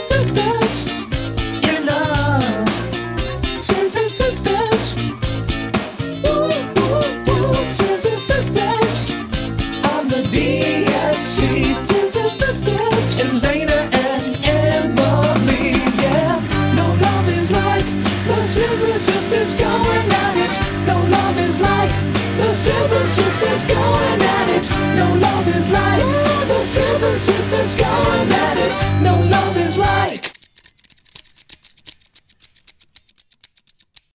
sisters in love. Scissor sisters. Ooh, ooh, ooh. Scissor sisters on the DSC. Scissor sisters. Elena and Emily. Yeah, no love is like the Scissor sisters going at it. No love is like the Scissor sisters going at it. No love is like the Scissor sisters going at it.